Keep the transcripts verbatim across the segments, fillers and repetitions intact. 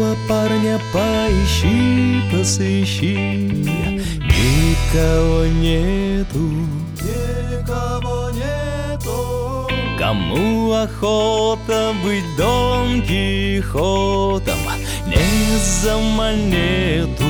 Белого парня поищи, посыщи, никого нету, никого нету. Кому охота быть Дон Кихотом, не за монету.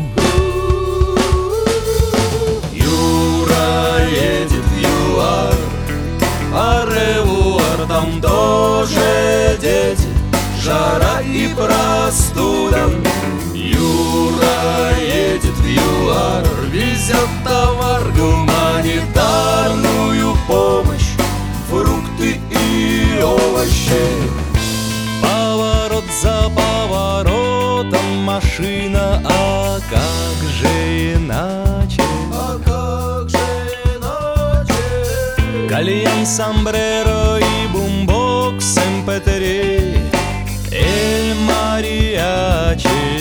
Юра едет в ЮАР, а ревуар там тоже дети, жара и простуда. Юра едет в ЮАР, везет товар, гуманитарную помощь, фрукты и овощи. Поворот за поворотом машина, а как же иначе? А как же иначе? Кальян, сомбреро и бумбокс, эм пэ три, эль мариачи.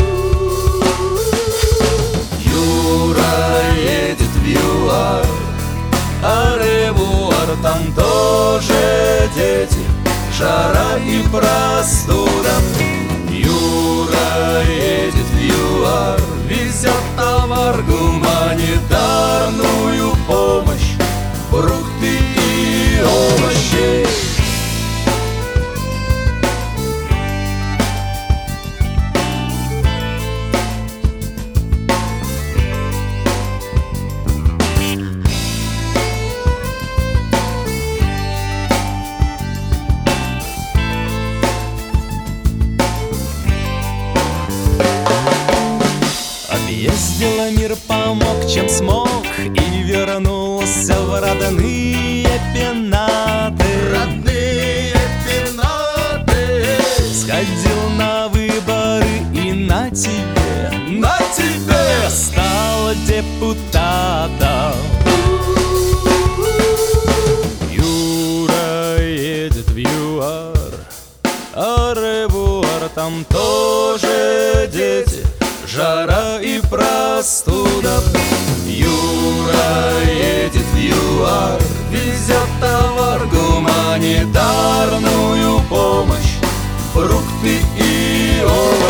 Юра едет в ЮАР, а ревуар там тоже дети, жара и простуда. Юра едет в ЮАР, везет товар, гуманитарную помощь, фрукты и овощи. Объездила мир, помог, чем смог, и вернулся в родные пенаты. Родные пенаты. Сходил на выборы и на тебе, на тебе стал депутатом. Юра едет в ЮАР, а ревуар там тоже дети, жара и простуда. Юра едет в ЮАР, везет товар, гуманитарную помощь, фрукты и овощи.